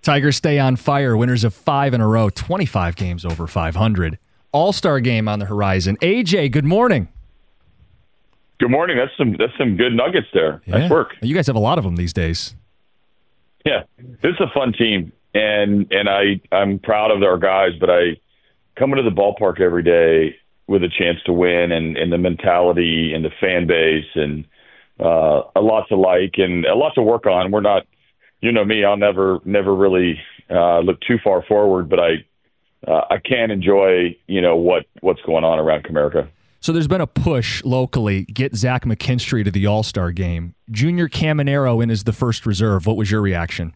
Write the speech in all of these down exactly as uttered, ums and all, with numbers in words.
Tigers stay on fire, winners of five in a row, twenty-five games over five hundred. All-Star game on the horizon. A J, good morning. Good morning. That's some that's some good nuggets there. Yeah. Nice work. You guys have a lot of them these days. Yeah, this is a fun team, and and I I'm proud of our guys. But I come into the ballpark every day with a chance to win, and, and the mentality and the fan base, and uh, a lot to like and a lot to work on. We're not, you know me, I'll never never really uh, look too far forward, but I uh, I can enjoy you know what what's going on around Comerica. So there's been a push locally, get Zach McKinstry to the All-Star game. Junior Caminero in as the first reserve. What was your reaction?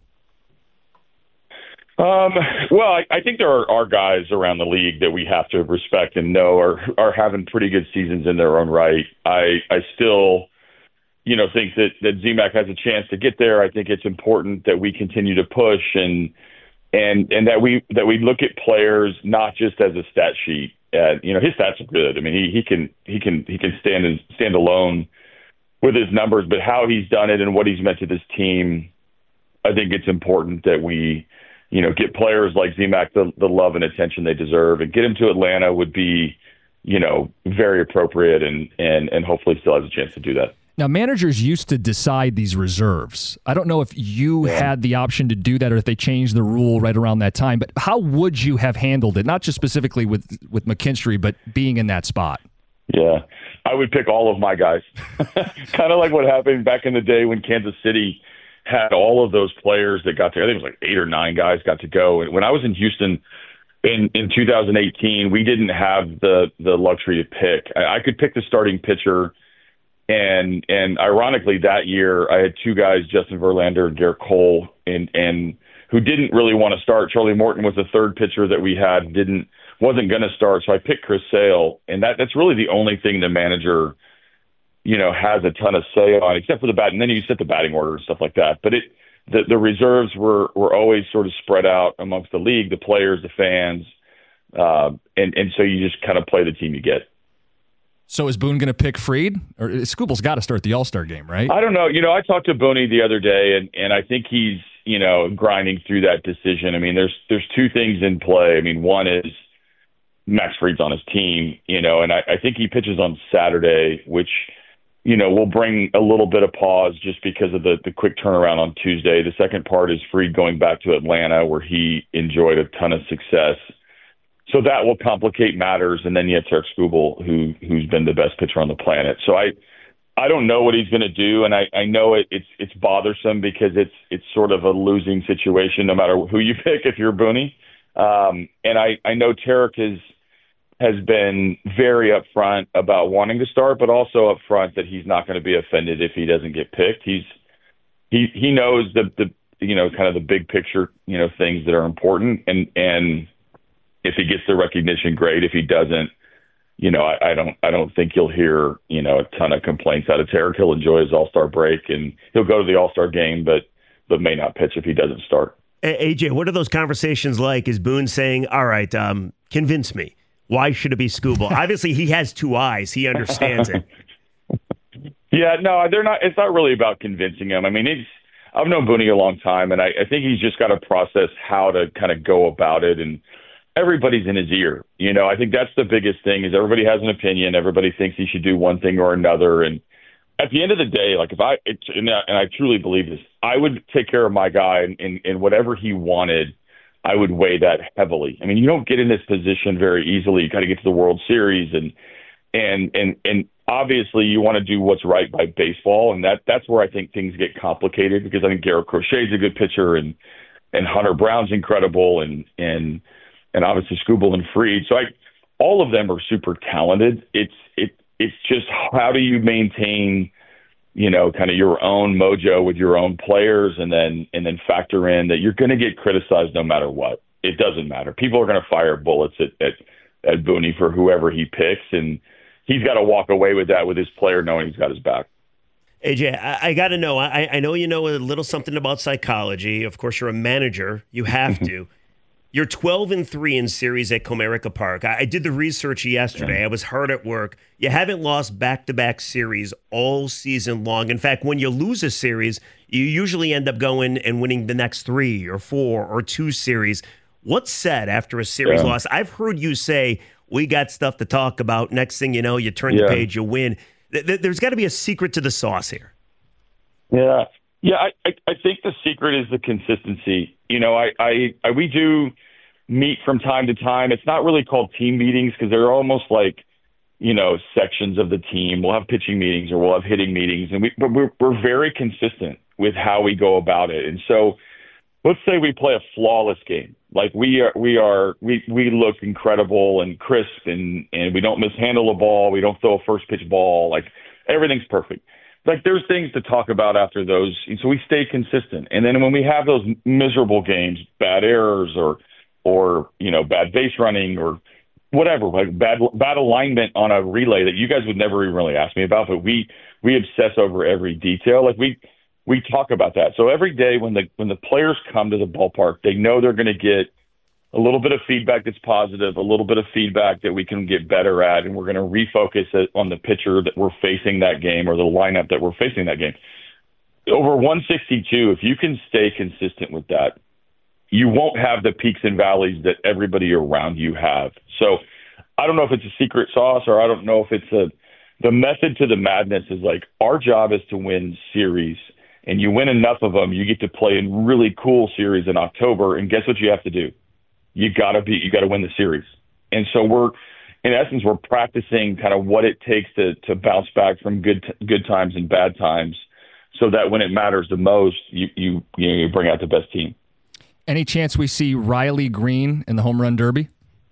Um, well, I, I think there are, are guys around the league that we have to respect and know are, are having pretty good seasons in their own right. I, I still, you know, think that, that Z MAC has a chance to get there. I think it's important that we continue to push and, and, and that we, that we look at players not just as a stat sheet. Uh, you know, his stats are good. I mean, he, he can he can he can stand and stand alone with his numbers, but how he's done it and what he's meant to this team, I think it's important that we, you know, get players like Z MAC the, the love and attention they deserve, and get him to Atlanta would be, you know, very appropriate, and and and hopefully still has a chance to do that. Now, managers used to decide these reserves. I don't know if you yeah. had the option to do that or if they changed the rule right around that time, but how would you have handled it? Not just specifically with, with McKinstry, but being in that spot. Yeah, I would pick all of my guys. Kind of like what happened back in the day when Kansas City had all of those players that got to, I think it was like eight or nine guys got to go. And when I was in Houston in, in two thousand eighteen, we didn't have the, the luxury to pick. I, I could pick the starting pitcher. And and ironically, that year I had two guys, Justin Verlander and Garrett Cole, and and who didn't really want to start. Charlie Morton was the third pitcher that we had, didn't wasn't going to start. So I picked Chris Sale, and that that's really the only thing the manager, you know, has a ton of say on, except for the bat. And then you set the batting order and stuff like that. But it the the reserves were were always sort of spread out amongst the league, the players, the fans, uh, and and so you just kind of play the team you get. So is Boone going to pick Fried? Or Skubal's got to start the All-Star game, right? I don't know. You know, I talked to Booney the other day, and, and I think he's, you know, grinding through that decision. I mean, there's there's two things in play. I mean, one is Max Fried's on his team, you know, and I, I think he pitches on Saturday, which, you know, will bring a little bit of pause just because of the, the quick turnaround on Tuesday. The second part is Fried going back to Atlanta, where he enjoyed a ton of success. So that will complicate matters, and then you have Tarik Skubal, who who's been the best pitcher on the planet. So I, I don't know what he's going to do, and I, I know it, it's it's bothersome because it's it's sort of a losing situation no matter who you pick if you're Booney. Um, and I, I know Tarik has has been very upfront about wanting to start, but also upfront that he's not going to be offended if he doesn't get picked. He's he he knows the the you know kind of the big picture you know things that are important, and and. If he gets the recognition, great. If he doesn't, you know, I, I don't, I don't think you'll hear, you know, a ton of complaints out of Tarik. He'll enjoy his All-Star break, and he'll go to the All-Star game, but but may not pitch if he doesn't start. A J, what are those conversations like? Is Boone saying, "All right, um, convince me. Why should it be Skubal?" Obviously, he has two eyes. He understands it. Yeah, no, they're not. It's not really about convincing him. I mean, it's. I've known Booney a long time, and I, I think he's just got to process how to kind of go about it, and everybody's in his ear. You know, I think that's the biggest thing is everybody has an opinion. Everybody thinks he should do one thing or another. And at the end of the day, like if I, it's, and I, and I truly believe this, I would take care of my guy and, and, and whatever he wanted, I would weigh that heavily. I mean, you don't get in this position very easily. You got to get to the World Series and, and, and, and obviously you want to do what's right by baseball. And that, that's where I think things get complicated because I think Garrett Crochet's a good pitcher and, and Hunter Brown's incredible. And, and, and obviously Skubal and Fried. So I, all of them are super talented. It's it it's just how do you maintain, you know, kind of your own mojo with your own players, and then and then factor in that you're going to get criticized no matter what. It doesn't matter. People are going to fire bullets at at, at Booney for whoever he picks, and he's got to walk away with that with his player knowing he's got his back. A J, I, I got to know. I, I know you know a little something about psychology. Of course, you're a manager. You have to. You're twelve and three in series at Comerica Park. I, I did the research yesterday. Yeah. I was hard at work. You haven't lost back-to-back series all season long. In fact, when you lose a series, you usually end up going and winning the next three or four or two series. What's said after a series yeah. loss? I've heard you say, we got stuff to talk about. Next thing you know, you turn yeah. the page, you win. There's got to be a secret to the sauce here. Yeah. Yeah, I, I, I think the secret is the consistency. You know, I, I, I we do meet from time to time. It's not really called team meetings because they're almost like, you know, sections of the team. We'll have pitching meetings or we'll have hitting meetings, and we, but we're, we're very consistent with how we go about it. And so let's say we play a flawless game. Like we are, we are, we, we look incredible and crisp and, and we don't mishandle a ball. We don't throw a first pitch ball. Like everything's perfect. Like there's things to talk about after those. And so we stay consistent. And then when we have those miserable games, bad errors or, or, you know, bad base running or whatever, like bad, bad alignment on a relay that you guys would never even really ask me about, but we, we obsess over every detail. Like we, we talk about that. So every day when the, when the players come to the ballpark, they know they're going to get a little bit of feedback that's positive, a little bit of feedback that we can get better at, and we're going to refocus it on the pitcher that we're facing that game or the lineup that we're facing that game. Over one sixty-two, if you can stay consistent with that, you won't have the peaks and valleys that everybody around you have. So I don't know if it's a secret sauce or I don't know if it's a the method to the madness is like our job is to win series, and you win enough of them, you get to play in really cool series in October, and guess what you have to do? You gotta be, you gotta win the series. And so we're, in essence, we're practicing kind of what it takes to to bounce back from good good times and bad times, so that when it matters the most, you you you, know, you bring out the best team. Any chance we see Riley Green in the home run derby?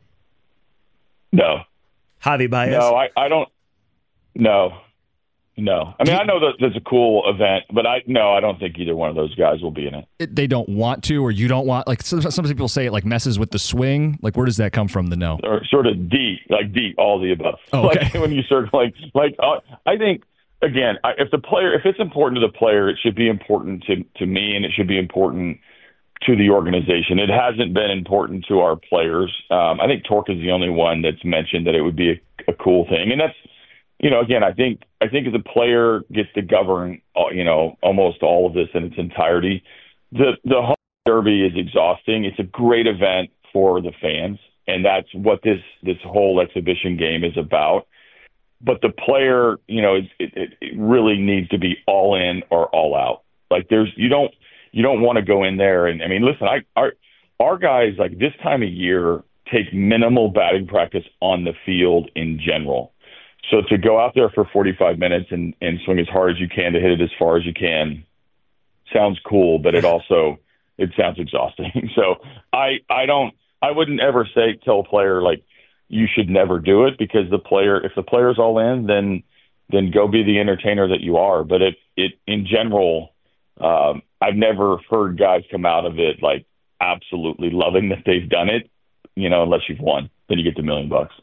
No. Javi Baez? No, I, I don't. No. No. I mean, I know that there's a cool event, but I no, I don't think either one of those guys will be in it. it they don't want to, or you don't want, like some, some people say it like messes with the swing. Like, where does that come from, the no? Or sort of D, like D, all the above. Oh, okay. Like when you sort of like, like uh, I think, again, I, if the player, if it's important to the player, it should be important to, to me, and it should be important to the organization. It hasn't been important to our players. Um, I think Torque is the only one that's mentioned that it would be a, a cool thing. And that's, you know, again, I think I think as a player gets to govern, you know, almost all of this in its entirety. The the home derby is exhausting. It's a great event for the fans, and that's what this this whole exhibition game is about. But the player, you know, it, it, it really needs to be all in or all out. Like there's you don't you don't want to go in there and I mean, listen, I our our guys like this time of year take minimal batting practice on the field in general. So to go out there for forty-five minutes and, and swing as hard as you can to hit it as far as you can sounds cool, but it also it sounds exhausting. So I I don't I wouldn't ever say tell a player like you should never do it, because the player if the player's all in, then then go be the entertainer that you are. But it it in general, um, I've never heard guys come out of it like absolutely loving that they've done it. You know, unless you've won, then you get the million bucks.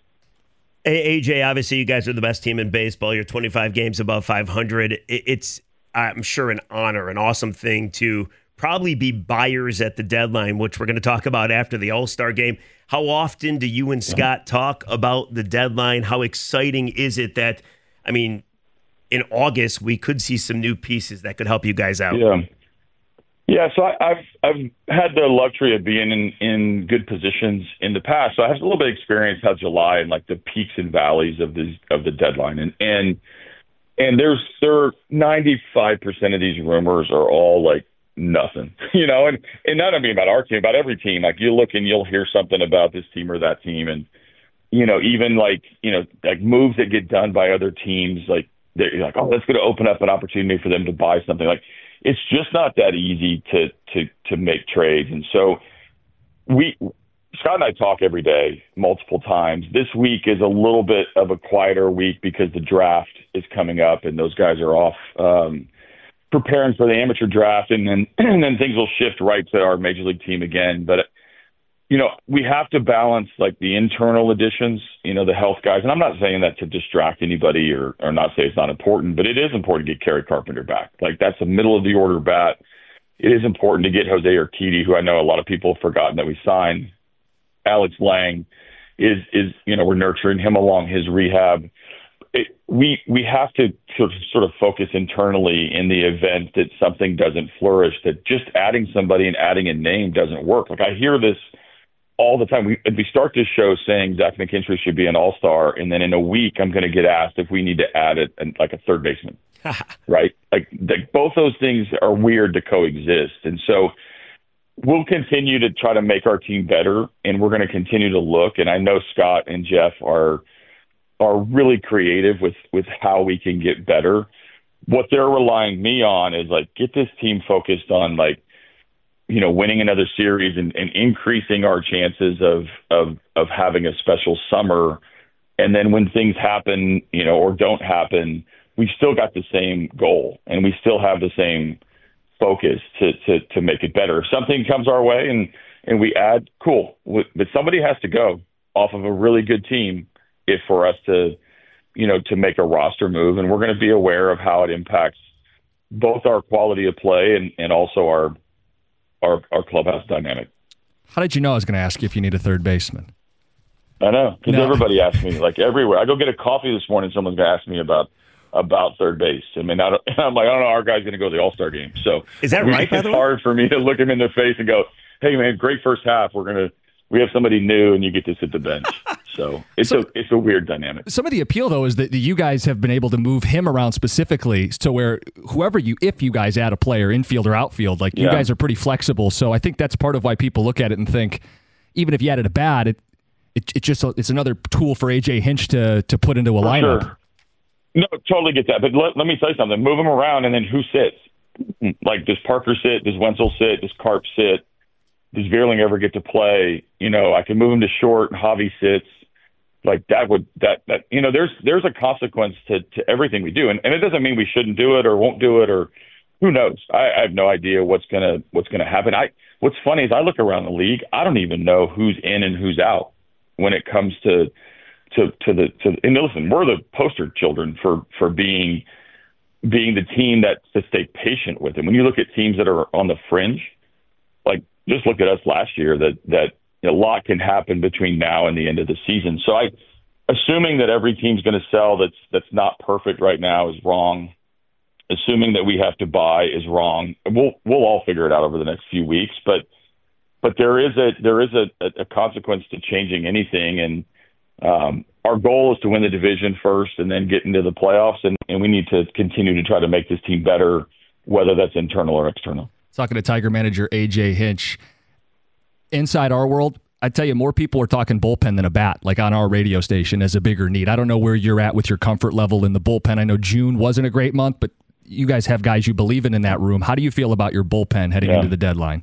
A J, obviously you guys are the best team in baseball. You're twenty-five games above five hundred. It's, I'm sure, an honor, an awesome thing to probably be buyers at the deadline, which we're going to talk about after the All-Star game. How often do you and Scott talk about the deadline? How exciting is it that, I mean, in August, we could see some new pieces that could help you guys out? Yeah. Yeah, so I, I've I've had the luxury of being in, in good positions in the past. So I have a little bit of experience how July and like the peaks and valleys of the of the deadline, and and and there's there ninety-five percent of these rumors are all like nothing, you know, and and not only about our team, about every team. Like you look and you'll hear something about this team or that team, and you know even like you know like moves that get done by other teams, like they're like, oh, that's going to open up an opportunity for them to buy something. Like it's just not that easy to to to make trades. And so we Scott and I talk every day, multiple times. This week is a little bit of a quieter week because the draft is coming up and those guys are off um, preparing for the amateur draft, and then and then things will shift right to our major league team again. But you know, we have to balance like the internal additions, you know, the health guys. And I'm not saying that to distract anybody or, or not say it's not important, but it is important to get Kerry Carpenter back. Like that's a middle of the order bat. It is important to get Jose Urquidy, who I know a lot of people have forgotten that we signed. Alex Lang is, is, you know, we're nurturing him along his rehab. it, we we have to sort of, sort of focus internally in the event that something doesn't flourish, that just adding somebody and adding a name doesn't work. Like I hear this all the time. We we start this show saying Zach McKinstry should be an all-star, and then in a week I'm going to get asked if we need to add it and like a third baseman, right? Like the, both those things are weird to coexist, and so we'll continue to try to make our team better, and we're going to continue to look. And I know Scott and Jeff are are really creative with, with how we can get better. What they're relying me on is like, get this team focused on like, you know, winning another series and, and increasing our chances of, of, of having a special summer. And then when things happen, you know, or don't happen, we've still got the same goal and we still have the same focus to, to, to make it better. If something comes our way and, and we add, cool, but somebody has to go off of a really good team if for us to, you know, to make a roster move. And we're going to be aware of how it impacts both our quality of play and, and also our, our, our clubhouse dynamic. How did you know I was going to ask you if you need a third baseman? I know, because no. everybody asks me, like everywhere. I go get a coffee this morning, someone's going to ask me about about third base. I mean, I don't, I'm like, I don't know, our guy's going to go to the All-Star game. So is that right? It's hard for me to look him in the face and go, hey, man, great first half. We're going to, we have somebody new and you get to sit the bench. So it's so, a it's a weird dynamic. Some of the appeal, though, is that you guys have been able to move him around specifically to where whoever you, if you guys add a player, infield or outfield, like you yeah. guys are pretty flexible. So I think that's part of why people look at it and think, even if you added a bat, it, it, it just it's another tool for A J Hinch to to put into a for lineup. Sure. No, totally get that. But let, let me tell you something. Move him around, and then who sits? Like, does Parker sit? Does Wenzel sit? Does Karp sit? Does Vierling ever get to play? You know, I can move him to short, and Javi sits. Like, that would, that, that you know, there's there's a consequence to, to everything we do. And, and it doesn't mean we shouldn't do it or won't do it or who knows. I, I have no idea what's going to what's gonna happen. I What's funny is I look around the league, I don't even know who's in and who's out when it comes to to to the to and listen, we're the poster children for for being being the team that to stay patient with it. When you look at teams that are on the fringe, like just look at us last year, that that a lot can happen between now and the end of the season. So I assuming that every team's going to sell that's that's not perfect right now is wrong. Assuming that we have to buy is wrong. We'll we'll all figure it out over the next few weeks, but but there is a there is a, a consequence to changing anything, and um, our goal is to win the division first and then get into the playoffs, and, and we need to continue to try to make this team better, whether that's internal or external. Talking to Tiger manager A J Hinch. Inside our world, I tell you, more people are talking bullpen than a bat, like on our radio station, as a bigger need. I don't know where you're at with your comfort level in the bullpen. I know June wasn't a great month, but you guys have guys you believe in in that room. How do you feel about your bullpen heading yeah. into the deadline?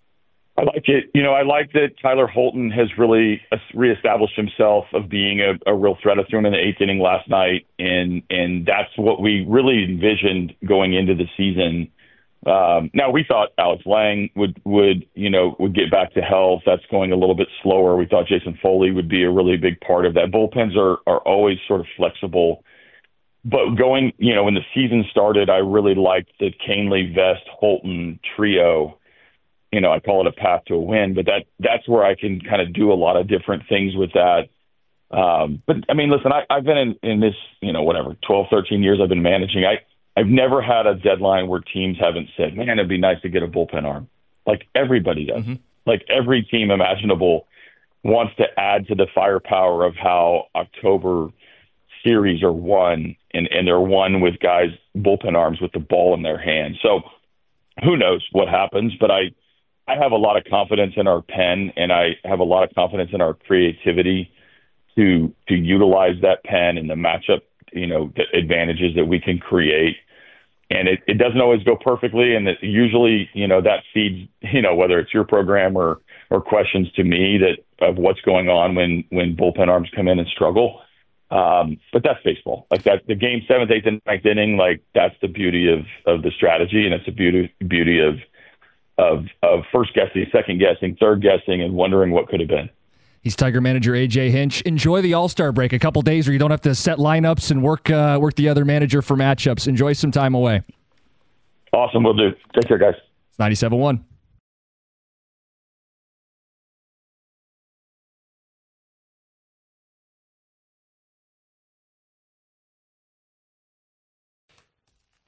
I like it. You know, I like that Tyler Holton has really reestablished himself of being a, a real threat. I threw him in the eighth inning last night, and and that's what we really envisioned going into the season. Um, now, we thought Alex Lang would, would, you know, would get back to health. That's going a little bit slower. We thought Jason Foley would be a really big part of that. Bullpens are, are always sort of flexible. But going, you know, when the season started, I really liked the Canely, Vest, Holton trio. You know, I call it a path to a win, but that that's where I can kind of do a lot of different things with that. Um, but, I mean, listen, I, I've been in, in this, you know, whatever, twelve, thirteen years I've been managing. I, I've never had a deadline where teams haven't said, man, it'd be nice to get a bullpen arm. Like everybody does. Mm-hmm. Like every team imaginable wants to add to the firepower of how October series are won, and, and they're won with guys, bullpen arms with the ball in their hand. So who knows what happens, but I, I have a lot of confidence in our pen, and I have a lot of confidence in our creativity to to utilize that pen and the matchup, you know, the advantages that we can create. And it, it doesn't always go perfectly, and it usually, you know, that feeds, you know, whether it's your program or or questions to me that of what's going on when when bullpen arms come in and struggle. Um, but that's baseball. Like that, the game seventh, eighth, and ninth inning, like that's the beauty of, of the strategy, and it's the beauty beauty of of of first guessing, second guessing, third guessing, and wondering what could have been. He's Tiger manager A J Hinch. Enjoy the All-Star break, a couple days where you don't have to set lineups and work uh, work the other manager for matchups. Enjoy some time away. Awesome, we'll do. Take care, guys. It's ninety-seven point one.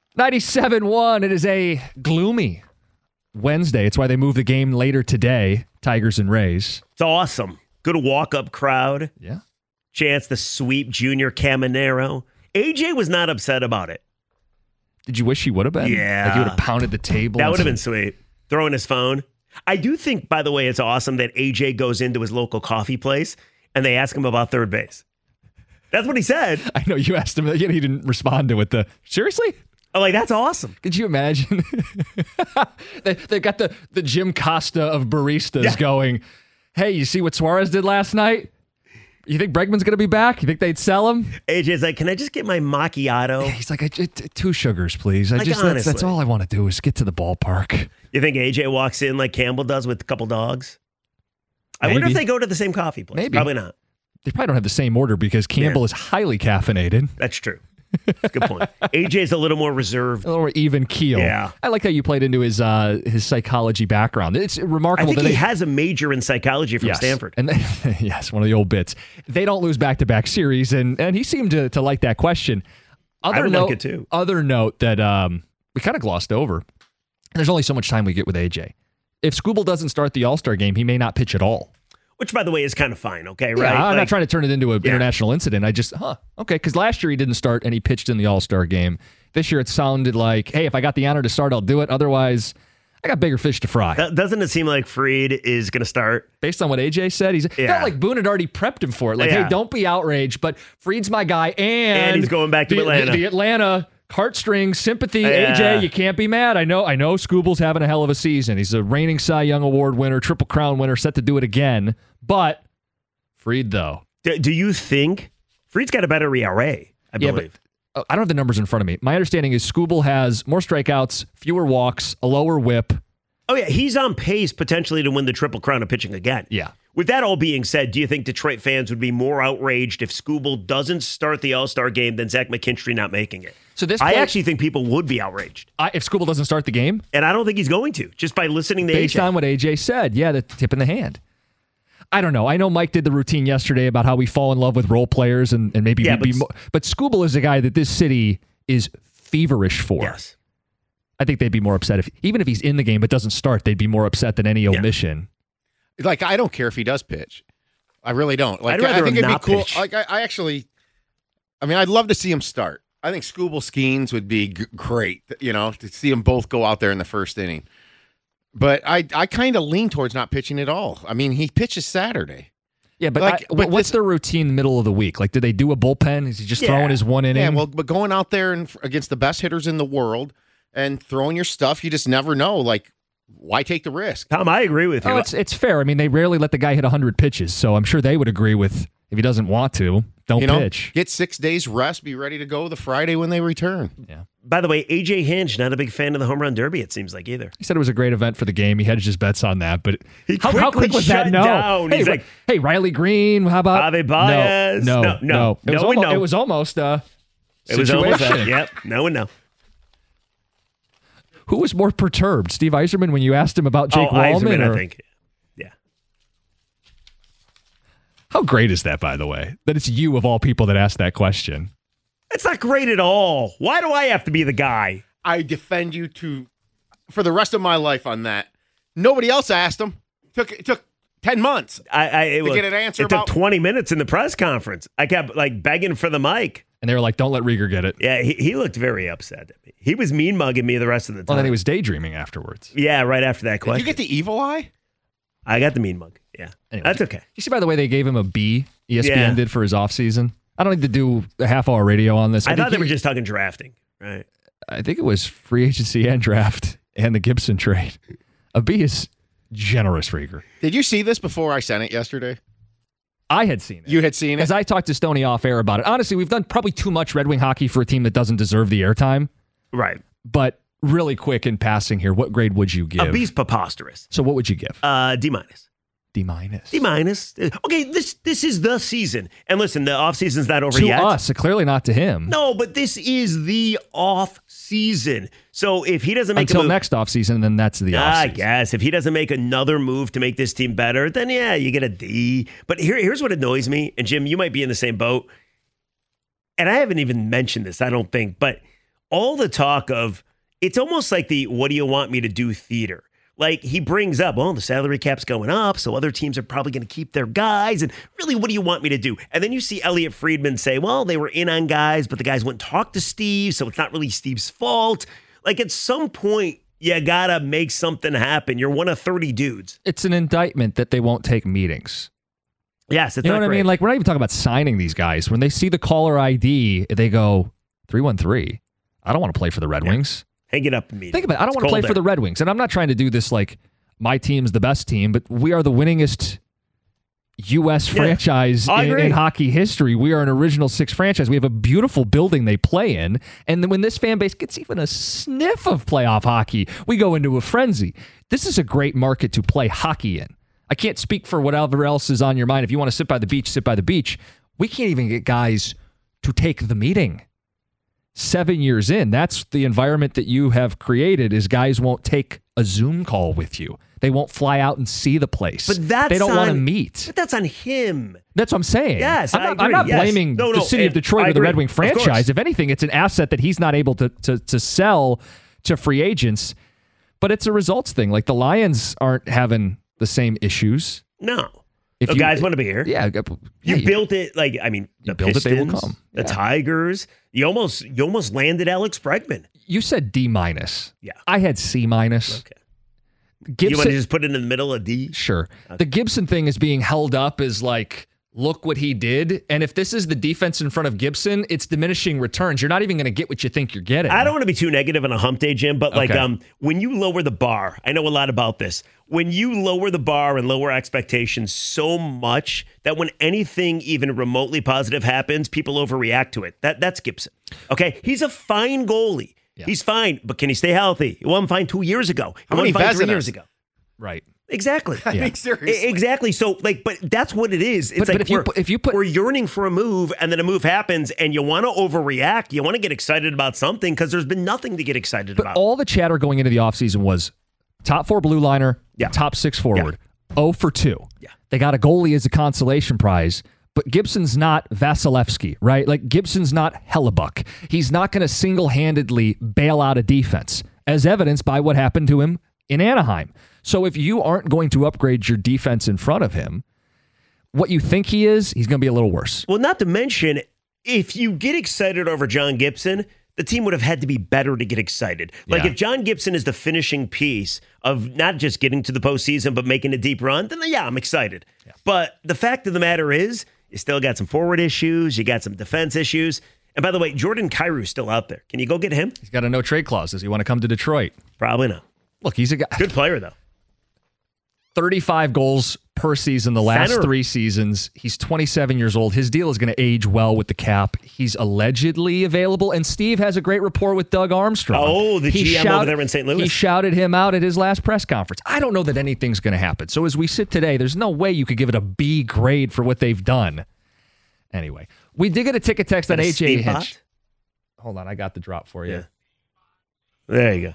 ninety-seven one. It is a gloomy Wednesday. It's why they moved the game later today, Tigers and Rays. It's awesome. Good walk-up crowd. Yeah. Chance to sweep Junior Caminero. A J was not upset about it. Did you wish he would have been? Yeah. Like he would have pounded the table. That and would have some- been sweet. Throwing his phone. I do think, by the way, it's awesome that A J goes into his local coffee place and they ask him about third base. That's what he said. I know you asked him. Again, he didn't respond to it. The seriously? I'm like, that's awesome. Could you imagine? they, they've got the, the Jim Costa of baristas Yeah. going, hey, you see what Suarez did last night? You think Bregman's going to be back? You think they'd sell him? A J's like, can I just get my macchiato? He's like, I, t- two sugars, please. I Like, just that's, that's honestly. all I want to do is get to the ballpark. You think A J walks in like Campbell does with a couple dogs? I wonder Maybe. if they go to the same coffee place. Maybe. Probably not. They probably don't have the same order because Campbell Yeah. is highly caffeinated. That's true. Good point. A J's a little more reserved. A little more even keel. Yeah. I like how you played into his uh, his psychology background. It's I remarkable think that he they has a major in psychology from yes. Stanford. And they, yes, one of the old bits. They don't lose back-to-back series, and and he seemed to, to like that question. Other would note, like it too. Other note that um, we kind of glossed over. And there's only so much time we get with A J. If Skubal doesn't start the All-Star game, he may not pitch at all. Which, by the way, is kind of fine, okay, Yeah, right? I'm Like, not trying to turn it into an Yeah. international incident. I just, huh, okay, because last year he didn't start and he pitched in the All-Star game. This year it sounded like, hey, if I got the honor to start, I'll do it. Otherwise, I got bigger fish to fry. Th- Doesn't it seem like Fried is going to start? Based on what A J said, he's Yeah. felt like Boone had already prepped him for it. Like, Yeah. hey, don't be outraged, but Fried's my guy, and, And he's going back to the, Atlanta. The, the Atlanta heartstrings, sympathy, Yeah. A J, you can't be mad. I know, I know. Skubal's having a hell of a season. He's a reigning Cy Young Award winner, Triple Crown winner, set to do it again. But Fried, though, Do, do you think Fried's got a better E R A? I yeah, believe. but uh, I don't have the numbers in front of me. My understanding is Skubal has more strikeouts, fewer walks, a lower whip. Oh, yeah, he's on pace potentially to win the Triple Crown of pitching again. Yeah. With that all being said, do you think Detroit fans would be more outraged if Skubal doesn't start the All-Star game than Zach McKinstry not making it? So this I play- actually think people would be outraged. I, if Skubal doesn't start the game, And I don't think he's going to, just by listening to based A J. on what A J said, yeah, the tip in the hand. I don't know. I know Mike did the routine yesterday about how we fall in love with role players and, and maybe Yeah, we'd be but- more. But Skubal is a guy that this city is feverish for. Yes. I think they'd be more upset if, even if he's in the game but doesn't start, they'd be more upset than any omission. Like, I don't care if he does pitch. I really don't. Like, I'd rather I think him it'd be not cool. pitch. Like, I, I actually, I mean, I'd love to see him start. I think Skubal Skeens would be g- great, you know, to see them both go out there in the first inning. But I, I kind of lean towards not pitching at all. I mean, he pitches Saturday. Yeah, but, Like, I, but what's this- their routine middle of the week? Like, do they do a bullpen? Is he just Yeah. throwing his one inning? Yeah, well, but going out there and against the best hitters in the world and throwing your stuff, you just never know. Like, why take the risk? Tom, I agree with you. Oh, it's it's fair. I mean, they rarely let the guy hit one hundred pitches, so I'm sure they would agree with if he doesn't want to, don't You know, pitch. get six days rest, be ready to go the Friday when they return. Yeah. By the way, A J Hinch, not a big fan of the home run derby, it seems like either. He said it was a great event for the game. He hedged his bets on that, but He how, how quickly quick was shut that? No. down. Hey, He's Ri- like, hey, Riley Green. How about Ave Baez. No, no, No, no. It was No and almost. no. It was almost. Uh, It was almost that. situation. Yep. No and no. Who was more perturbed, Steve Yzerman, when you asked him about Jake oh, Wallman? Yzerman, or- I think. Yeah. How great is that, by the way? That it's you of all people that asked that question. It's not great at all. Why do I have to be the guy? I defend you to for the rest of my life on that. Nobody else asked him. Took it took ten months. I, I it To was- get an answer It took about- twenty minutes in the press conference. I kept like begging for the mic. And they were like, don't let Rieger get it. Yeah, he, he looked very upset at me. He was mean mugging me the rest of the time. Well, then he was daydreaming afterwards. Yeah, right after that Did question. you get the evil eye? I got the mean mug. Yeah, Anyway, that's okay. You see, by the way, they gave him a B, E S P N Yeah. did for his offseason. I don't need to do a half hour radio on this. I, think thought they he- were just talking drafting, right? I think it was free agency and draft and the Gibson trade. A B is generous, Rieger. Did you see this before I sent it yesterday? I had seen it. You had seen it? As I talked to Stoney off air about it. Honestly, we've done probably too much Red Wing hockey for a team that doesn't deserve the airtime. Right. But really quick in passing here, what grade would you give? A B's preposterous. So what would you give? Uh, D minus. D minus. D minus. Okay, this this is the season. And listen, the off season's not over To yet. us, clearly not to him. No, but this is the off season. So if he doesn't make Until a move, next offseason, then that's the I offseason. guess if he doesn't make another move to make this team better, then yeah, you get a D. But here, here's what annoys me, and Jim, you might be in the same boat. And I haven't even mentioned this, I don't think, but all the talk of, it's almost like the what do you want me to do theater. Like he brings up, well, the salary cap's going up, so other teams are probably going to keep their guys. And really, what do you want me to do? And then you see Elliot Friedman say, well, they were in on guys, but the guys wouldn't talk to Steve, so it's not really Steve's fault. Like at some point, you got to make something happen. You're one of thirty dudes. It's an indictment that they won't take meetings. Yes, it's you know not what great. I mean? Like, we're not even talking about signing these guys. When they see the caller I D, they go, three one three. I don't want to play for the Red Yeah. Wings. Hang it up immediately. Think about it. I don't It's want to play cold for the there. Red Wings. And I'm not trying to do this like my team's the best team, but we are the winningest U S Yeah. franchise I in, agree. in hockey history. We are an original six franchise. We have a beautiful building they play in. And then when this fan base gets even a sniff of playoff hockey, we go into a frenzy. This is a great market to play hockey in. I can't speak for whatever else is on your mind. If you want to sit by the beach, sit by the beach. We can't even get guys to take the meeting. Seven years in, that's the environment that you have created is guys won't take a Zoom call with you. They won't fly out and see the place. But that's they don't want to on- meet. But that's on him. That's what I'm saying. Yes, I'm I not, I'm agree. not Yes. blaming No, the no, city of and Detroit I or the Red agree. Wing Of course. franchise. If anything, it's an asset that he's not able to, to, to sell to free agents. But it's a results thing. Like the Lions aren't having the same issues. No. If the you- guys want to be here. Yeah. You yeah, built it like I mean the You build it, Pistons, they will come. the Yeah. Tigers. You almost you almost landed Alex Bregman. You said D minus. Yeah. I had C minus. Okay. You Gibson, want to just put it in the middle of D? Sure. The Gibson thing is being held up as like, look what he did. And if this is the defense in front of Gibson, it's diminishing returns. You're not even going to get what you think you're getting. I don't want to be too negative on a hump day, Jim, but like Okay. um, when you lower the bar, I know a lot about this. When you lower the bar and lower expectations so much that when anything even remotely positive happens, people overreact to it. That that's Gibson. Okay, he's a fine goalie. Yeah. He's fine, but can he stay healthy? He wasn't fine two years ago. He How many wasn't fine three Vezinas? years ago. Right. Exactly. I Yeah. mean, seriously. E- Exactly. So, like, but that's what it is. It's But- like but if you we're, put- if you put- we're yearning for a move, and then a move happens, and you want to overreact. You want to get excited about something because there's been nothing to get excited But about. all the chatter going into the offseason was top four blue liner, Yeah. top six forward, oh for two. Yeah. They got a goalie as a consolation prize, but Gibson's not Vasilevsky, right? Like Gibson's not Hellebuck. He's not going to single-handedly bail out a defense, as evidenced by what happened to him in Anaheim. So if you aren't going to upgrade your defense in front of him, what you think he is, he's going to be a little worse. well, not to mention, if you get excited over John Gibson, the team would have had to be better to get excited. Like Yeah. if John Gibson is the finishing piece of not just getting to the postseason, but making a deep run, then yeah, I'm excited. But the fact of the matter is, you still got some forward issues, you got some defense issues. And by the way, Jordan Kyrou's still out there. Can you go get him? He's got a no-trade clause. Does he want to come to Detroit? Probably not. Look, he's a guy. Good player, though. thirty-five goals per season the last Center. three seasons. He's twenty-seven years old. His deal is going to age well with the cap. He's allegedly available, and Steve has a great rapport with Doug Armstrong. Oh, the G M over there in Saint Louis. He shouted him out at his last press conference. I don't know that anything's going to happen. So as we sit today, there's no way you could give it a B grade for what they've done. Anyway, we did get a ticket text on Got a A J Steve Hinch. Bot? Hold on, I got the drop for you. Yeah. There you go.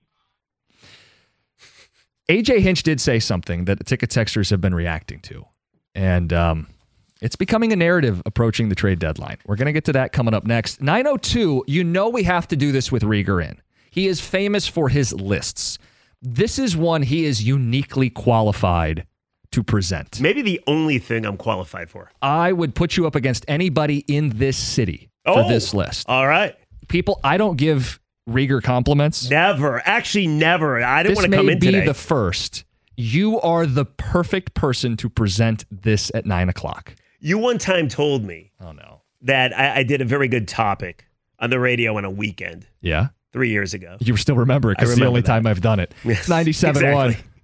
A J Hinch did say something that ticket texters have been reacting to. And um, it's becoming a narrative approaching the trade deadline. We're going to get to that coming up next. nine oh two, you know we have to do this with Rieger in. He is famous for his lists. This is one he is uniquely qualified to present. Maybe the only thing I'm qualified for. I would put you up against anybody in this city for Oh. this list. All right. People, I don't give Rieger compliments. Never. Actually, never. I didn't This want to come may in be today. the first. You are the perfect person to present this at nine o'clock. You one time told me Oh, no. that I, I did a very good topic on the radio on a weekend Yeah? three years ago. You still remember it because I it's the remember only that. time I've done it. Yes, ninety-seven point one. exactly.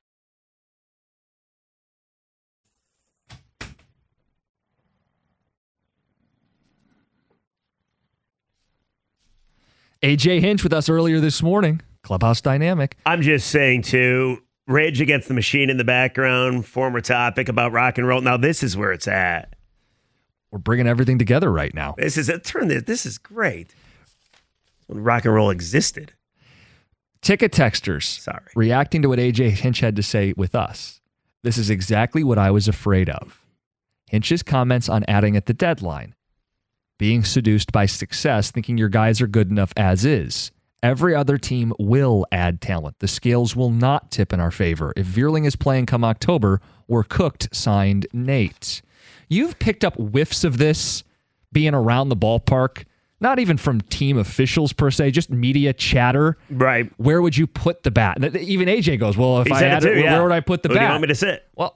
A J Hinch with us earlier this morning. Clubhouse Dynamic. I'm just saying, too, Rage Against the Machine in the background, former topic about rock and roll. Now, this is where it's at. We're bringing everything together right now. This is a turn. This, this is great. When rock and roll existed. Ticket texters Sorry. reacting to what A J Hinch had to say with us. This is exactly what I was afraid of. Hinch's comments on adding at the deadline. being seduced by success, thinking your guys are good enough as is. Every other team will add talent. The scales will not tip in our favor. If Vierling is playing come October, we're cooked, signed Nate. You've picked up whiffs of this being around the ballpark, not even from team officials per se, just media chatter. Right. Where would you put the bat? Even A J goes, well, if He I said it had too, it, yeah. where would I put the Who bat? do you want me to sit? Well,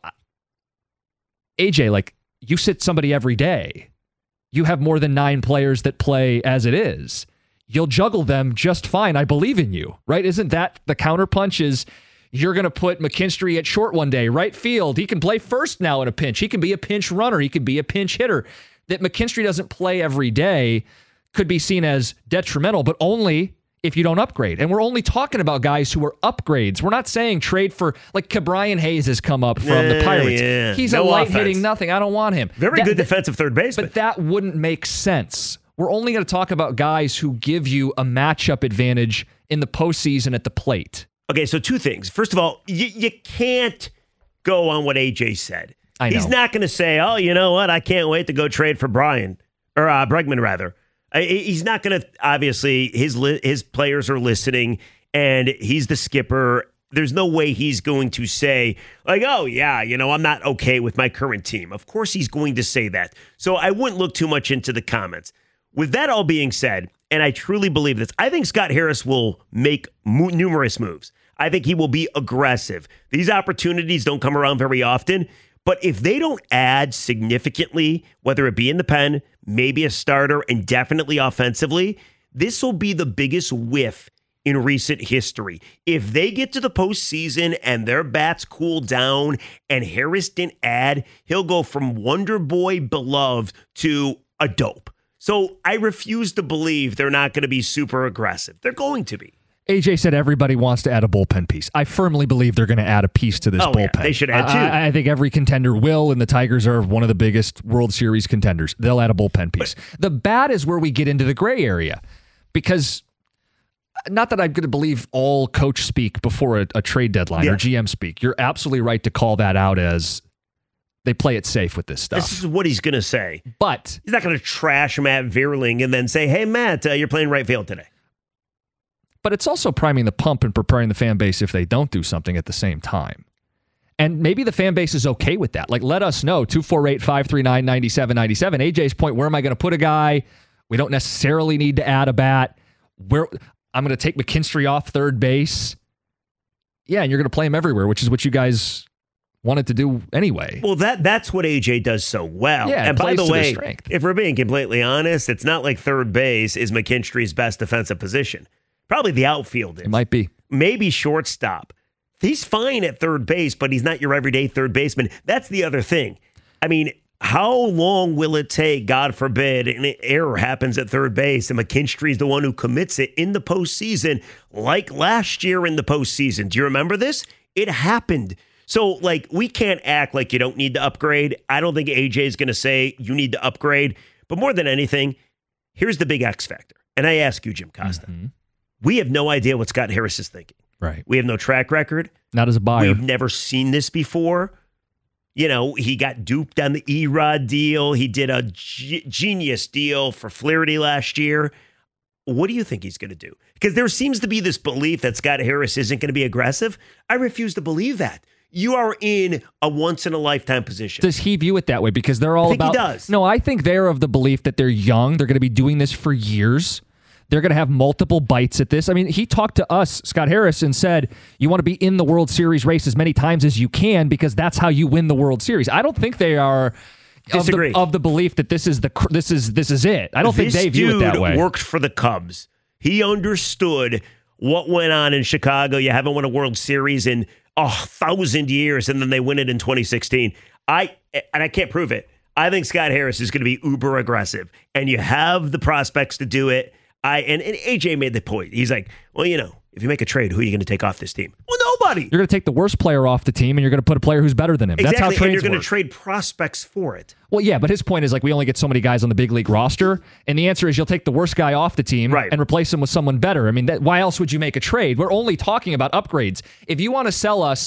A J, like, you sit somebody every day. You have more than nine players that play as it is. You'll juggle them just fine. I believe in you, right? Isn't that the counterpunch is you're going to put McKinstry at short one day, right field. He can play first now in a pinch. He can be a pinch runner. He can be a pinch hitter. That McKinstry doesn't play every day could be seen as detrimental, but only if you don't upgrade. And we're only talking about guys who are upgrades. We're not saying trade for, like, Ke'Bryan Hayes has come up from Yeah, the Pirates. yeah. He's No a light offense. hitting nothing. I don't want him. Very That- good that- defensive third baseman. But that wouldn't make sense. We're only going to talk about guys who give you a matchup advantage in the postseason at the plate. Okay, so two things. First of all, you, you can't go on what A J said. I know. He's not going to say, oh, you know what? I can't wait to go trade for Brian, or uh, Bregman, rather. I, he's not going to, obviously, his li- his players are listening, and he's the skipper. There's no way he's going to say, like, oh, yeah, you know, I'm not okay with my current team. Of course he's going to say that. So I wouldn't look too much into the comments. With that all being said, and I truly believe this, I think Scott Harris will make mo- numerous moves. I think he will be aggressive. These opportunities don't come around very often, but if they don't add significantly, whether it be in the pen, maybe a starter, and definitely offensively, this will be the biggest whiff in recent history. If they get to the postseason and their bats cool down and Harris didn't add, he'll go from Wonder Boy beloved to a dope. So I refuse to believe they're not going to be super aggressive. They're going to be. A J said everybody wants to add a bullpen piece. I firmly believe they're going to add a piece to this Oh, yeah, bullpen. they should add two. I, I think every contender will, and the Tigers are one of the biggest World Series contenders. They'll add a bullpen piece. But the bat is where we get into the gray area, because not that I'm going to believe all coach speak before a, a trade deadline Yeah. or G M speak. You're absolutely right to call that out as they play it safe with this stuff. This is what he's going to say. But He's not going to trash Matt Vierling and then say, hey, Matt, uh, you're playing right field today. But it's also priming the pump and preparing the fan base if they don't do something at the same time. And maybe the fan base is okay with that. Like, let us know, two four eight, five three nine, nine seven nine seven. A J's point, where am I going to put a guy? We don't necessarily need to add a bat. Where I'm going to take McKinstry off third base. Yeah, and you're going to play him everywhere, which is what you guys wanted to do anyway. Well, that that's what A J does so well. Yeah, it and by plays the to their way, strength. if we're being completely honest, it's not like third base is McKinstry's best defensive position. Probably the outfield is. It might be. Maybe shortstop. He's fine at third base, but he's not your everyday third baseman. That's the other thing. I mean, how long will it take, God forbid, an error happens at third base and McKinstry's the one who commits it in the postseason, like last year in the postseason? Do you remember this? It happened. So, like, we can't act like you don't need to upgrade. I don't think A J is going to say you need to upgrade. But more than anything, here's the big X factor. And I ask you, Jim Costa. Mm-hmm. We have no idea what Scott Harris is thinking. Right. We have no track record. Not as a buyer. We've never seen this before. You know, he got duped on the E-Rod deal. He did a g- genius deal for Flaherty last year. What do you think he's going to do? Because there seems to be this belief that Scott Harris isn't going to be aggressive. I refuse to believe that. You are in a once-in-a-lifetime position. Does he view it that way? Because they're all I think he about. does. No, I think they're of the belief that they're young. They're going to be doing this for years. They're going to have multiple bites at this. I mean, he talked to us, Scott Harris, and said, you want to be in the World Series race as many times as you can because that's how you win the World Series. I don't think they are of Disagree. the, of the belief that this is the this is this is it. I don't this think they view it that dude way. Worked for the Cubs. He understood what went on in Chicago. You haven't won a World Series in a thousand years, and then they win it in twenty sixteen. I and I can't prove it. I think Scott Harris is going to be uber aggressive, and you have the prospects to do it. I and, and A J made the point. He's like, well, you know, if you make a trade, who are you going to take off this team? Well, nobody. You're going to take the worst player off the team, and you're going to put a player who's better than him. Exactly, That's how and trades you're going work. to trade prospects for it. Well, yeah, but his point is like we only get so many guys on the big league roster, and the answer is you'll take the worst guy off the team Right. and replace him with someone better. I mean, that, why else would you make a trade? We're only talking about upgrades. If you want to sell us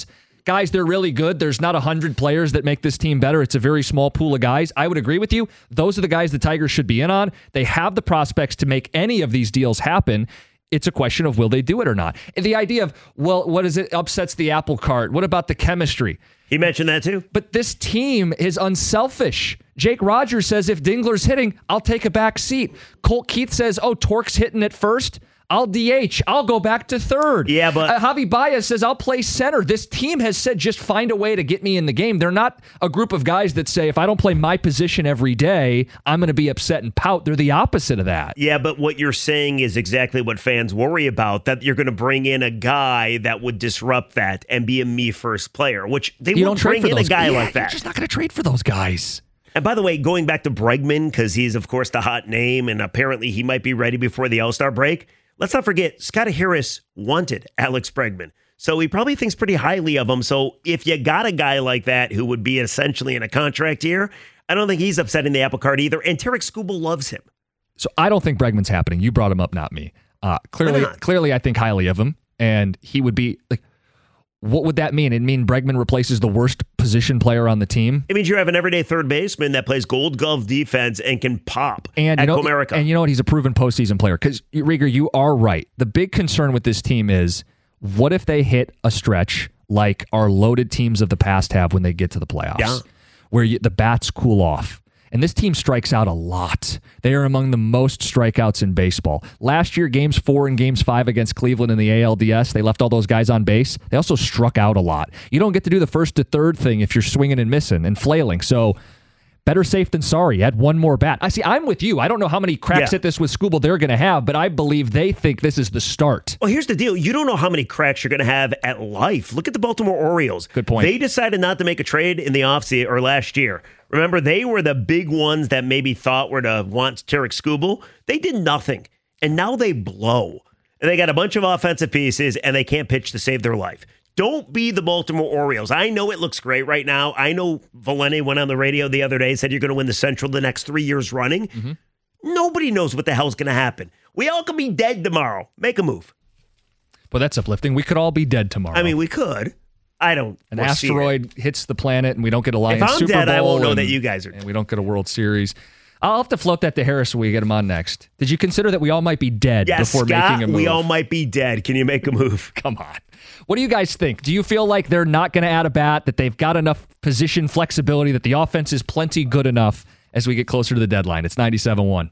guys, they're really good. There's not one hundred players that make this team better. It's a very small pool of guys. I would agree with you. Those are the guys the Tigers should be in on. They have the prospects to make any of these deals happen. It's a question of will they do it or not. And the idea of, well, what is it? Upsets the apple cart. What about the chemistry? He mentioned that too. But this team is unselfish. Jake Rogers says if Dingler's hitting, I'll take a back seat. Colt Keith says, oh, Tork's hitting at first. I'll D H. I'll go back to third. Yeah, but uh, Javi Baez says, I'll play center. This team has said, just find a way to get me in the game. They're not a group of guys that say, if I don't play my position every day, I'm going to be upset and pout. They're the opposite of that. Yeah, but what you're saying is exactly what fans worry about, that you're going to bring in a guy that would disrupt that and be a me-first player, which they you won't don't bring trade for in those. a guy yeah, like that. You're just not going to trade for those guys. And by the way, going back to Bregman, because he's, of course, the hot name, and apparently he might be ready before the All-Star break. Let's not forget, Scott Harris wanted Alex Bregman. So he probably thinks pretty highly of him. So if you got a guy like that who would be essentially in a contract year, I don't think he's upsetting the apple cart either. And Tarek Skubal loves him. So I don't think Bregman's happening. You brought him up, not me. Uh, clearly, clearly, I think highly of him. And he would be like, what would that mean? It mean Bregman replaces the worst position player on the team? It means you have an everyday third baseman that plays gold glove defense and can pop and, at you know, Comerica. And you know what? He's a proven postseason player. Because, Rieger, you are right. The big concern with this team is, what if they hit a stretch like our loaded teams of the past have when they get to the playoffs? Yeah. Where you, the bats cool off. And this team strikes out a lot. They are among the most strikeouts in baseball. Last year, games four and games five against Cleveland in the A L D S, they left all those guys on base. They also struck out a lot. You don't get to do the first to third thing if you're swinging and missing and flailing. So better safe than sorry. Add one more bat. I see. I'm with you. I don't know how many cracks yeah. at this with Skubal they're going to have, but I believe they think this is the start. Well, here's the deal. You don't know how many cracks you're going to have at life. Look at the Baltimore Orioles. Good point. They decided not to make a trade in the offseason or last year. Remember, they were the big ones that maybe thought were to want Tarek Skubal. They did nothing, and now they blow. And they got a bunch of offensive pieces, and they can't pitch to save their life. Don't be the Baltimore Orioles. I know it looks great right now. I know Valente went on the radio the other day, said you're going to win the Central the next three years running. Mm-hmm. Nobody knows what the hell's going to happen. We all could be dead tomorrow. Make a move. Well, that's uplifting. We could all be dead tomorrow. I mean, we could. I don't. An asteroid it. hits the planet, and we don't get a Lions If I'm Super dead, Bowl. I won't know and, that you guys are dead. And we don't get a World Series. I'll have to float that to Harris when we get him on next. Did you consider that we all might be dead yes, before Scott, making a move? we all might be dead. Can you make a move? Come on. What do you guys think? Do you feel like they're not going to add a bat, that they've got enough position flexibility, that the offense is plenty good enough as we get closer to the deadline? It's ninety-seven one.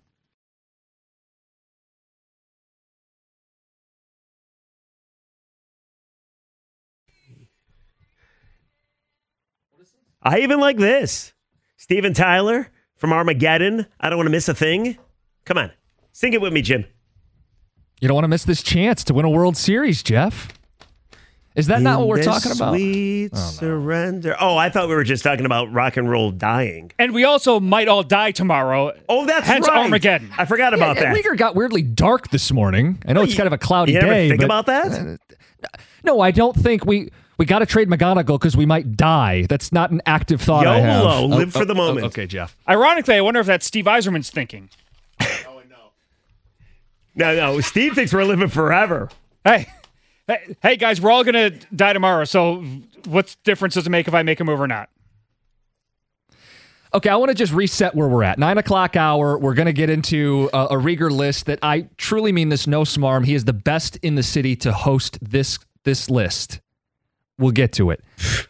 I even like this. Steven Tyler from Armageddon. I don't want to miss a thing. Come on. Sing it with me, Jim. You don't want to miss this chance to win a World Series, Jeff. Is that In not what we're this talking about? Sweet oh, no. surrender. Oh, I thought we were just talking about rock and roll dying. And we also might all die tomorrow. Oh, that's hence right. Armageddon. I forgot about yeah, that. Rieger got weirdly dark this morning. I know it's kind of a cloudy you ever day. think but, about that? Uh, no, I don't think we... We got to trade McGonagall because we might die. That's not an active thought I have. YOLO, live oh, for the oh, moment. Oh, okay, Jeff. Ironically, I wonder if that's Steve Eiserman's thinking. Oh, no. No, no. Steve thinks we're living forever. Hey, hey, hey, guys, we're all going to die tomorrow, so what difference does it make if I make a move or not? Okay, I want to just reset where we're at. Nine o'clock hour, we're going to get into a, a Rieger list that I truly mean this no smarm. He is the best in the city to host this this list. We'll get to it.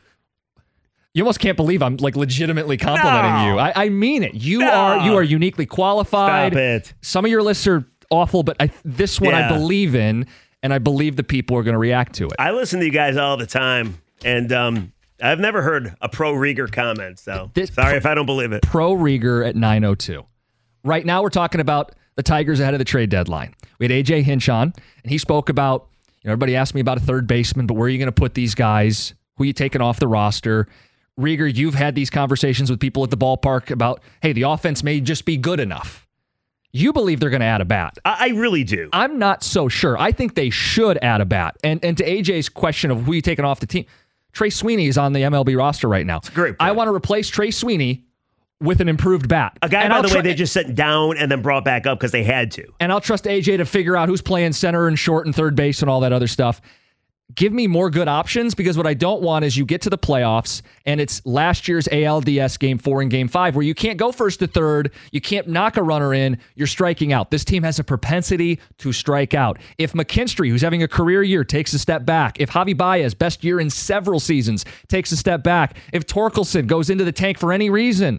You almost can't believe I'm like legitimately complimenting No. you. I, I mean it. You No. are you are uniquely qualified. Stop it. Some of your lists are awful, but I, this one Yeah. I believe in, and I believe the people are going to react to it. I listen to you guys all the time, and um, I've never heard a pro Rieger comment, so This- sorry if I don't believe it. Pro Rieger at nine oh two. Right now, we're talking about the Tigers ahead of the trade deadline. We had A J Hinch on, and he spoke about, you know, everybody asked me about a third baseman, but where are you going to put these guys? Who are you taking off the roster? Rieger, you've had these conversations with people at the ballpark about, hey, the offense may just be good enough. You believe they're going to add a bat. I, I really do. I'm not so sure. I think they should add a bat. And and to A J's question of who you taking off the team, Trey Sweeney is on the M L B roster right now. Great point. I want to replace Trey Sweeney with an improved bat. A guy, and by I'll the try- way, they just sent down and then brought back up because they had to. And I'll trust A J to figure out who's playing center and short and third base and all that other stuff. give me more good options, because what I don't want is you get to the playoffs and it's last year's A L D S game four and game five where you can't go first to third, you can't knock a runner in, you're striking out. This team has a propensity to strike out. If McKinstry, who's having a career year, takes a step back, if Javi Baez, best year in several seasons, takes a step back, if Torkelson goes into the tank for any reason,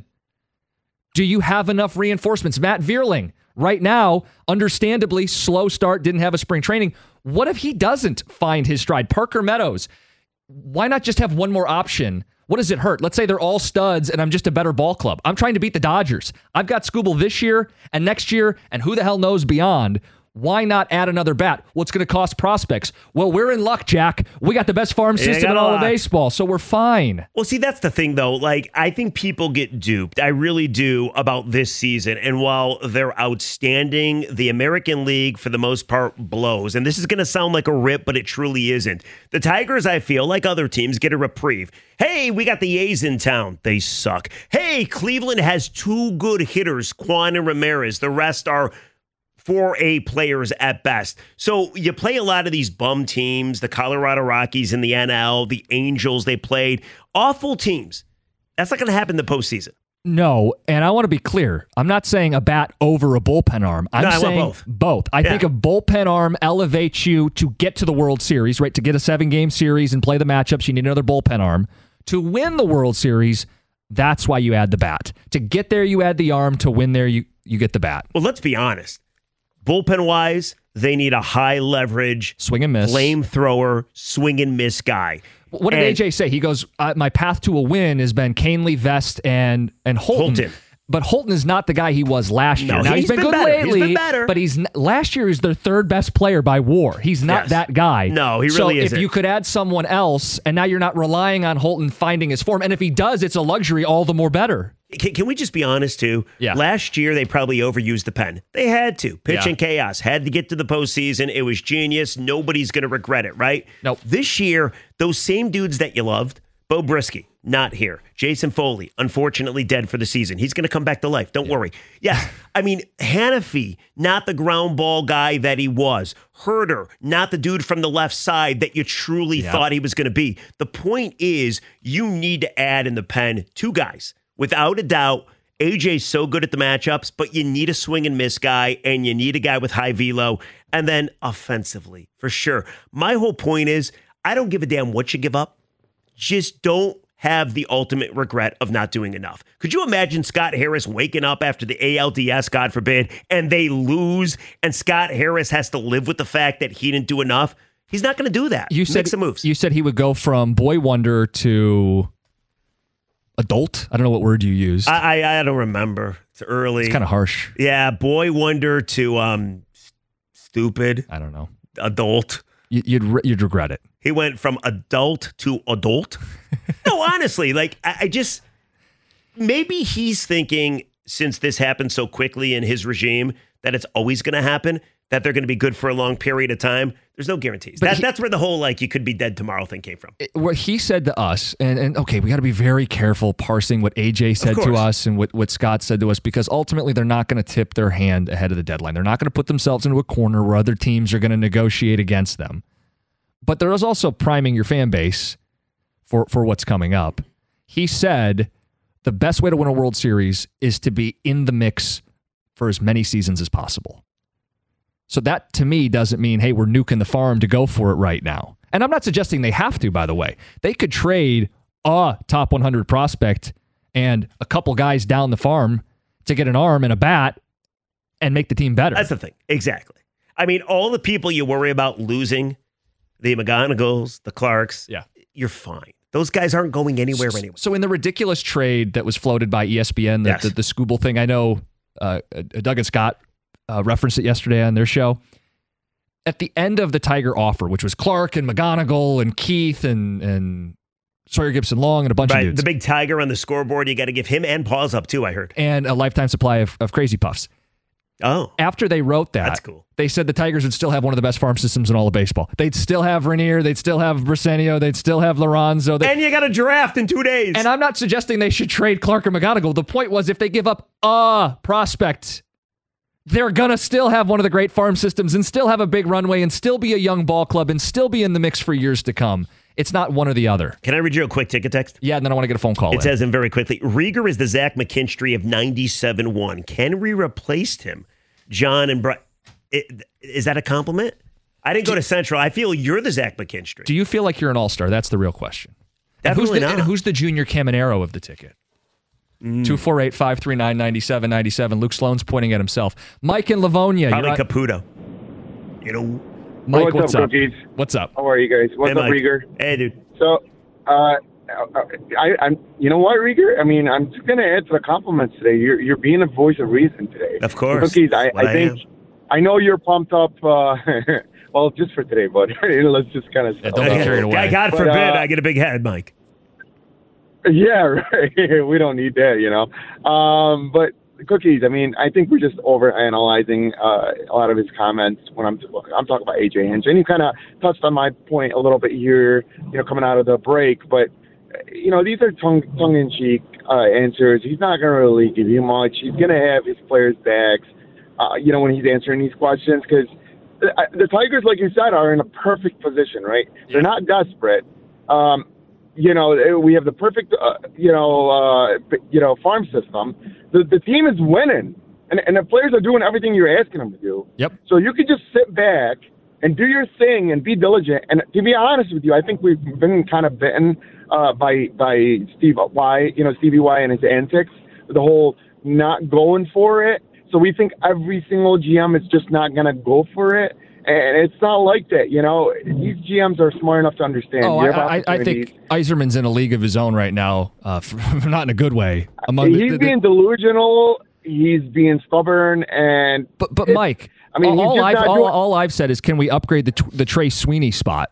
do you have enough reinforcements? Matt Vierling, right now, understandably, slow start, didn't have a spring training. What if he doesn't find his stride? Parker Meadows, why not just have one more option? What does it hurt? Let's say they're all studs and I'm just a better ball club. I'm trying to beat the Dodgers. I've got Skubal this year and next year and who the hell knows beyond. Why not add another bat? What's going to cost prospects? Well, we're in luck, Jack. We got the best farm system in all of baseball, so we're fine. Well, see, that's the thing, though. Like, I think people get duped. I really do about this season. And while they're outstanding, the American League, for the most part, blows. And this is going to sound like a rip, but it truly isn't. The Tigers, I feel, like other teams, get a reprieve. Hey, we got the A's in town. They suck. Hey, Cleveland has two good hitters, Kwan and Ramirez. The rest are four A players at best. So you play a lot of these bum teams, the Colorado Rockies in the N L, the Angels they played, awful teams. That's not going to happen in the postseason. No, and I want to be clear. I'm not saying a bat over a bullpen arm. I'm no, I saying want both. both. I yeah. think a bullpen arm elevates you to get to the World Series, right? To get a seven-game series and play the matchups, you need another bullpen arm. To win the World Series, that's why you add the bat. To get there, you add the arm. To win there, you, you get the bat. Well, let's be honest. Bullpen-wise, they need a high-leverage, swing and miss, flamethrower, swing and miss guy. What did and, A J say? He goes, uh, my path to a win has been Canely, Vest, and and Holton. Holton. But Holton is not the guy he was last year. No, now, he's, he's been, been good better. lately, he's been better. but he's last year he's their third best player by WAR. He's not yes. that guy. No, he so really isn't. So if you could add someone else, and now you're not relying on Holton finding his form, and if he does, it's a luxury, all the more better. Can, can we just be honest, too? Yeah. Last year, they probably overused the pen. They had to. Pitch yeah. and chaos. Had to get to the postseason. It was genius. Nobody's going to regret it, right? Nope. This year, those same dudes that you loved, Bo Brisky, not here. Jason Foley, unfortunately dead for the season. He's going to come back to life. Don't yeah. worry. Yes, I mean, Hannafy, not the ground ball guy that he was. Herder, not the dude from the left side that you truly yeah. thought he was going to be. The point is, you need to add in the pen two guys. Without a doubt, A J's so good at the matchups, but you need a swing and miss guy, and you need a guy with high velo. And then offensively, for sure. My whole point is, I don't give a damn what you give up. Just don't have the ultimate regret of not doing enough. Could you imagine Scott Harris waking up after the A L D S, God forbid, and they lose, and Scott Harris has to live with the fact that he didn't do enough? He's not going to do that. You said, Make some moves. You said he would go from boy wonder to adult? I don't know what word you used. I I, I don't remember. It's early. It's kind of harsh. Yeah, boy wonder to um stupid. I don't know. Adult. You, you'd re- you'd regret it. He went from adult to adult. No, honestly, like I, I just maybe he's thinking since this happened so quickly in his regime that it's always going to happen, that they're going to be good for a long period of time. There's no guarantees. That, he, that's where the whole like you could be dead tomorrow thing came from. It, what he said to us, and, and okay, we got to be very careful parsing what A J said to us and what, what Scott said to us, because ultimately they're not going to tip their hand ahead of the deadline. They're not going to put themselves into a corner where other teams are going to negotiate against them. But there is also priming your fan base for, for what's coming up. He said the best way to win a World Series is to be in the mix for as many seasons as possible. So that, to me, doesn't mean, hey, we're nuking the farm to go for it right now. And I'm not suggesting they have to, by the way. They could trade a top one hundred prospect and a couple guys down the farm to get an arm and a bat and make the team better. That's the thing. Exactly. I mean, all the people you worry about losing, the McGonagalls, the Clarks, yeah, you're fine. Those guys aren't going anywhere so, anyway. So in the ridiculous trade that was floated by E S P N, the, yes. the, the Skubal thing, I know uh, Doug and Scott uh, referenced it yesterday on their show. At the end of the Tiger offer, which was Clark and McGonigal and Keith and and Sawyer Gibson Long and a bunch right, of dudes. The big Tiger on the scoreboard, you got to give him and Paws up too, I heard. And a lifetime supply of, of Crazy Puffs. Oh. After they wrote that, that's cool. They said the Tigers would still have one of the best farm systems in all of baseball. They'd still have Rainier. They'd still have Briseño. They'd still have Lorenzo. They, and you got a draft in two days. And I'm not suggesting they should trade Clark or McGonigal. The point was if they give up a prospect, they're going to still have one of the great farm systems and still have a big runway and still be a young ball club and still be in the mix for years to come. It's not one or the other. Can I read you a quick ticket text? Yeah, and then I want to get a phone call It in. says in very quickly, Rieger is the Zach McKinstry of ninety-seven one. Kenry replaced him. John and Brian. Is that a compliment? I didn't go to Central. I feel you're the Zach McKinstry. Do you feel like you're an all-star? That's the real question. And Definitely who's the, not. and who's the junior Caminero of the ticket? two four eight, five three nine, nine seven nine seven. Luke Sloan's pointing at himself. Mike in Livonia. Probably you're on- Caputo. You know. Mike, what's, what's up, up? Cookies? What's up? How are you guys? What's Hey, up, Mike. Rieger? Hey, dude. So, uh, I, I'm. You know what, Rieger? I mean, I'm just gonna add to the compliments today. You're you're being a voice of reason today. Of course. Cookies. I, What I I think. am. I know you're pumped up. Uh, well, just for today, but let's just kind of. Yeah, don't get carried away. God But, forbid uh, I get a big head, Mike. Yeah, right. We don't need that, you know. Um, but Cookies, I mean, I think we're just over analyzing uh, a lot of his comments when I'm I'm talking about A J Hinch, and you kind of touched on my point a little bit here, you know, coming out of the break. But you know, these are tongue tongue in cheek uh, answers. He's not going to really give you much. He's going to have his players' backs, uh, you know, when he's answering these questions because the, the Tigers, like you said, are in a perfect position, right? Yeah. They're not desperate. Um, You know, we have the perfect, uh, you know, uh, you know, farm system. The the team is winning, and and the players are doing everything you're asking them to do. Yep. So you could just sit back and do your thing and be diligent. And to be honest with you, I think we've been kind of bitten uh, by by Steve Y, you know, Stevie Y and his antics, the whole not going for it. So we think every single G M is just not going to go for it. And it's not like that, you know. These G Ms are smart enough to understand. Oh, I, I, I think Yzerman's in a league of his own right now, uh, for, not in a good way. Among he's the, the, being delusional. He's being stubborn, and but but Mike, I mean, all, I've all, doing, all I've said is, can we upgrade the the Trey Sweeney spot?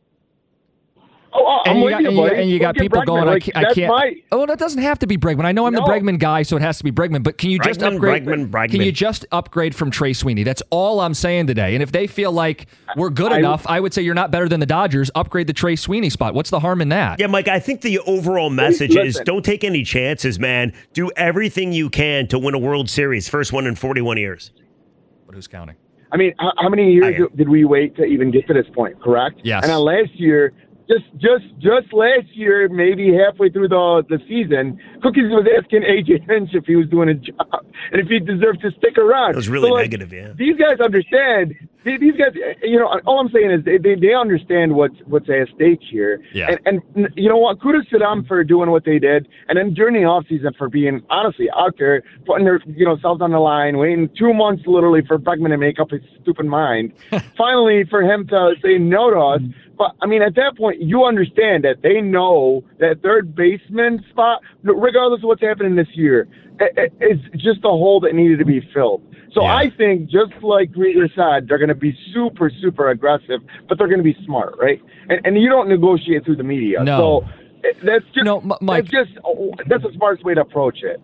Oh, I'm and you with got, you, and you, buddy. and you got Look at people Bregman. going, like, I can't. I can't my, oh, that doesn't have to be Bregman. I know I'm no. the Bregman guy, so it has to be Bregman. But can you just Bregman, upgrade? Bregman, Bregman. Can you just upgrade from Trey Sweeney? That's all I'm saying today. And if they feel like we're good I, enough, I would say you're not better than the Dodgers. Upgrade the Trey Sweeney spot. What's the harm in that? Yeah, Mike, I think the overall message Listen. is don't take any chances, man. Do everything you can to win a World Series. First one in forty-one years. But who's counting? I mean, how, how many years did we wait to even get to this point? Correct. Yes. And then last year. Just, just, just last year, maybe halfway through the the season, Cookies was asking A J Hinch if he was doing a job and if he deserved to stick around. It was really so, like, negative, yeah. These guys understand. These guys, you know, all I'm saying is they they, they understand what's what's at stake here. Yeah. And, and you know what? Kudos to them for doing what they did, and then during the offseason for being honestly out there, putting their you know selves on the line, waiting two months literally for Bregman to make up his stupid mind. Finally, for him to say no to us. But, I mean, at that point, you understand that they know that third baseman spot, regardless of what's happening this year, is just a hole that needed to be filled. So yeah. I think, just like Rieger said, they're going to be super, super aggressive, but they're going to be smart, right? And, and you don't negotiate through the media. No. So that's just, no, M- Mike, that's just that's the smartest way to approach it.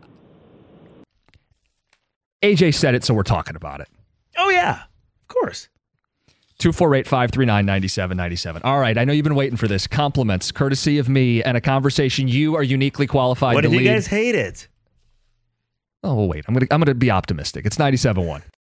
A J said it, so we're talking about it. Oh, yeah, of course. two four eight, five three nine, nine seven nine seven. All right, I know you've been waiting for this. Compliments, courtesy of me, and a conversation you are uniquely qualified what to lead. What if you guys hate it? Oh, wait. I'm going to I'm gonna be optimistic. It's ninety-seven point one.